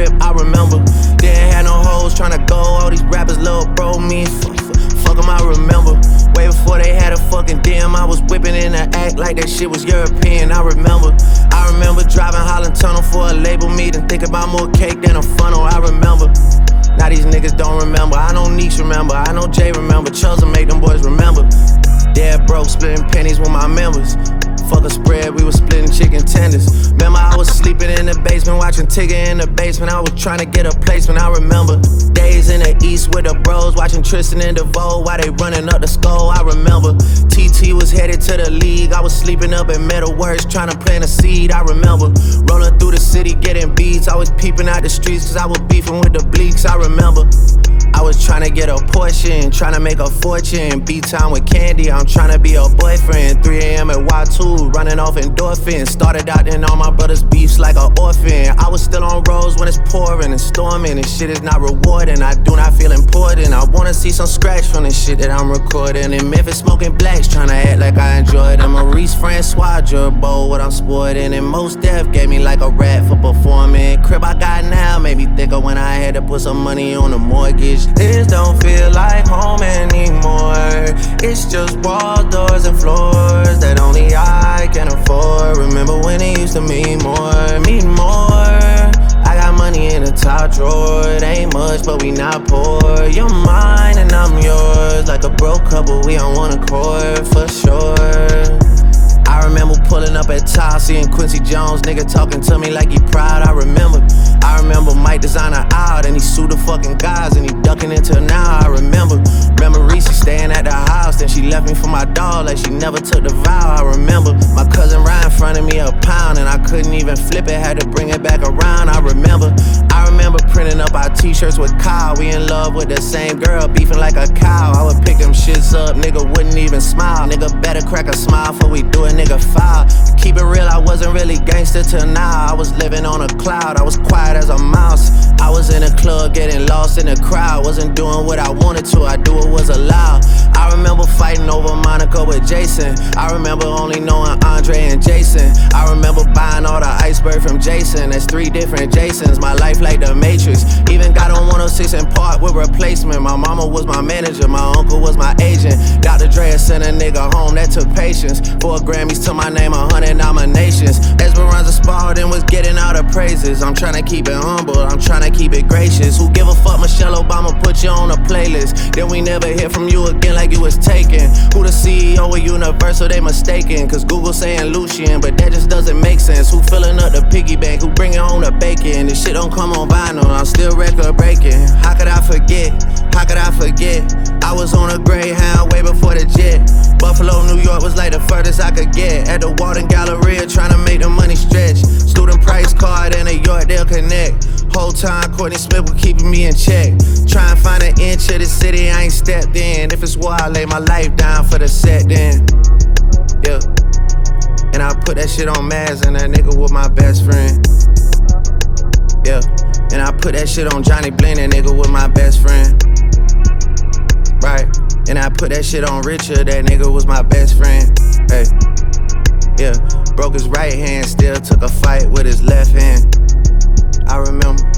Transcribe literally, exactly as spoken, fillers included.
whip, I remember. Didn't have no hoes tryna go, all these rappers little bro me. Fuck, fuck 'em, I remember. Way before they had a fucking D M, I was whipping in the act like that shit was European, I remember. I remember driving Holland Tunnel for a label meeting, thinking about more cake than a funnel, I remember. Now these niggas don't remember, I know Neeks remember, I know Jay remember, Chelsea make them boys remember. Dead broke, splitting pennies with my members. Fuck a spread, we was splitting chicken tenders. Remember I was sleeping in the basement, watching Tigger in the basement. I was trying to get a placement, I remember. Days in the east with the bros, watching Tristan and DeVoe while they running up the skull, I remember. T T was headed to the league, I was sleeping up at Metalworks, trying to plant a seed, I remember. Rolling through the city, getting beats, I was peeping out the streets cause I was beefing with the bleaks, I remember. I was tryna get a portion, tryna make a fortune. B-time with Candy, I'm tryna be a boyfriend. three A M at Y two, running off endorphins. Started out in all my brother's beefs like an orphan. I was still on roads when it's pouring and storming, and shit is not rewarding. I do not feel important. I wanna see some scratch from the shit that I'm recording. In Memphis smoking blacks, tryna act like I enjoy it. And Maurice Francois, Jerbo, what I'm sporting. And Most Def gave me like a rat for performing. Crib I got now made me think of when I had to put some money on the mortgage. This don't feel like home anymore. It's just walls, doors, and floors that only I can afford. Remember when it used to mean more, mean more. I got money in the top drawer. It ain't much, but we not poor. You're mine and I'm yours. Like a broke couple, we on one accord for sure. I remember pulling up at Tile, seeing Quincy Jones, nigga talking to me like he proud, I remember. I remember Mike Designer out and he sued the fucking guys and he ducking until now, I remember. Remember Reese staying at the house, then she left me for my dog like she never took the vow, I remember. My cousin Ryan fronted me a pound and I couldn't even flip it, had to bring it back around, I remember. I remember printing up our t-shirts with Kyle, we in love with the same girl, beefing like a cow. I would pick them shits up, nigga wouldn't even smile. Nigga better crack a smile before we do it, nigga foul. To keep it real, I wasn't really gangster till now. I was living on a cloud, I was quiet as a mouse. I was in a club getting lost in the crowd. Wasn't doing what I wanted to, I do what was allowed. I remember fighting over Monica with Jason. I remember only knowing Andre and Jason. I remember buying all the iceberg from Jason. That's three different Jasons, my life like the Matrix. Even got on one oh six in Park with replacement. My mama was my manager, my uncle was my agent. Doctor Dre sent a nigga home, that took patience. Four Grammys to my name, a hundred nominations. Esperanza Spalding was getting all the praises. I'm tryna keep it humble, I'm tryna keep it gracious. Who give a fuck, Michelle Obama put you on a playlist. Then we never hear from you again like you was taken. Who the C E O of Universal, they mistaken. Cause Google saying Lucian, but that just doesn't make sense. Who filling up the piggy bank, who bringing home the bacon? This shit don't come on vinyl, I'm still record breaking. How could I forget, how could I forget? I was on a Greyhound way before the jet. Buffalo, New York was like the furthest I could get. At the Walton Galleria trying to make the money stretch. Student price card and a Yorkdale Connect. Whole time Courtney Smith was keeping me in check. Try and find an inch of the city I ain't stepped in. If it's war, I lay my life down for the set then. Yeah. And I put that shit on Maz and that nigga was my best friend. Yeah. And I put that shit on Johnny Bling, that nigga was my best friend. Right. And I put that shit on Richard, that nigga was my best friend. Hey. Yeah. Broke his right hand, still took a fight with his left hand. I remember.